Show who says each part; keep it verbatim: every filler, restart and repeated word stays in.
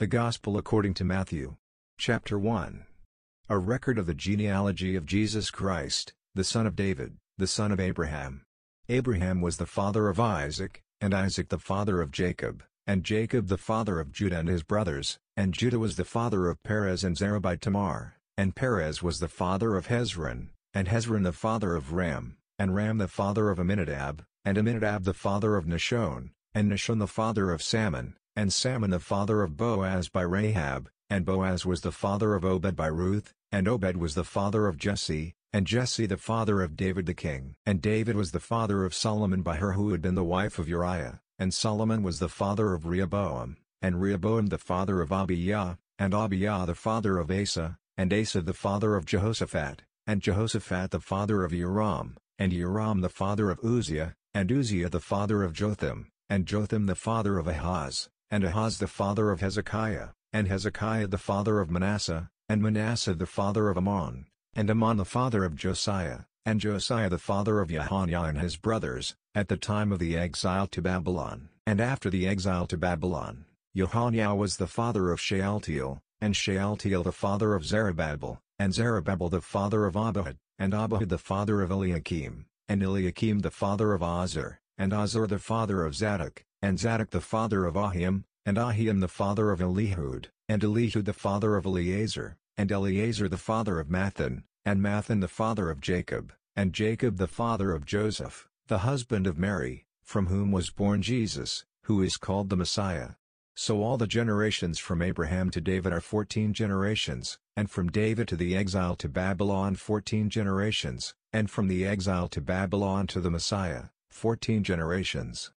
Speaker 1: The Gospel according to Matthew. Chapter one. A record of the genealogy of Jesus Christ, the son of David, the son of Abraham. Abraham was the father of Isaac, and Isaac the father of Jacob, and Jacob the father of Judah and his brothers, and Judah was the father of Perez and Zerah by Tamar, and Perez was the father of Hezron, and Hezron the father of Ram, and Ram the father of Amminadab, and Amminadab the father of Nahshon, and Nahshon the father of Salmon, and Salmon the father of Boaz by Rahab, and Boaz was the father of Obed by Ruth, and Obed was the father of Jesse, and Jesse the father of David the king. And David was the father of Solomon by her who had been the wife of Uriah, and Solomon was the father of Rehoboam, and Rehoboam the father of Abijah, and Abijah the father of Asa, and Asa the father of Jehoshaphat, and Jehoshaphat the father of Joram, and Joram the father of Uzziah, and Uzziah the father of Jotham, and Jotham the father of Ahaz, and Ahaz the father of Hezekiah, and Hezekiah the father of Manasseh, and Manasseh the father of Ammon, and Ammon the father of Josiah, and Josiah the father of Jehoniah and his brothers, at the time of the exile to Babylon. And after the exile to Babylon, Jehoniah was the father of Shealtiel, and Shealtiel the father of Zerubbabel, and Zerubbabel the father of Abihud, and Abihud the father of Eliakim, and Eliakim the father of Azor, and Azor the father of Zadok, and Zadok the father of Ahiam, and Ahiam the father of Elihud, and Elihud the father of Eleazar, and Eleazar the father of Mathan, and Mathan the father of Jacob, and Jacob the father of Joseph, the husband of Mary, from whom was born Jesus, who is called the Messiah. So all the generations from Abraham to David are fourteen generations, and from David to the exile to Babylon fourteen generations, and from the exile to Babylon to the Messiah, fourteen generations.